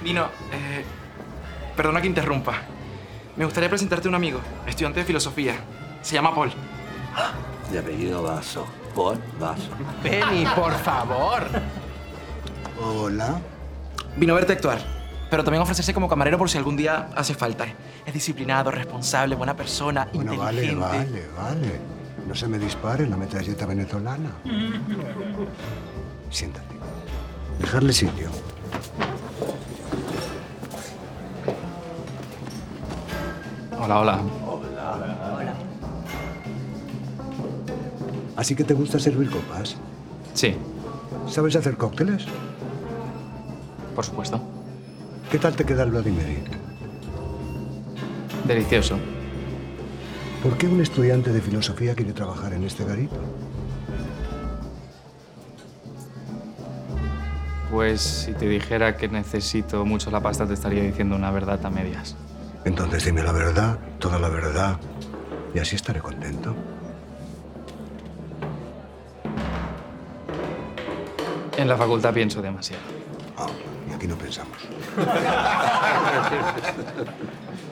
Dino, perdona que interrumpa. Me gustaría presentarte a un amigo, estudiante de filosofía. Se llama Paul. De apellido Vaso. Paul Vaso. Benny, por favor. Hola. Vino a verte actuar, pero también ofrecerse como camarero por si algún día hace falta. Es disciplinado, responsable, buena persona, Bueno, vale, inteligente. vale. No se me dispare la metralleta venezolana. Siéntate. Dejarle sitio. Hola, hola. ¿Así que te gusta servir copas? Sí, ¿Sabes hacer cócteles? por supuesto. ¿Qué tal te queda el Bloody Mary? Delicioso. ¿Por qué un estudiante de filosofía quiere trabajar en este garito? Pues si te dijera que necesito mucho la pasta, te estaría diciendo una verdad a medias. Entonces dime la verdad, toda la verdad, y así estaré contento. En la facultad pienso demasiado. Ah, y aquí no pensamos.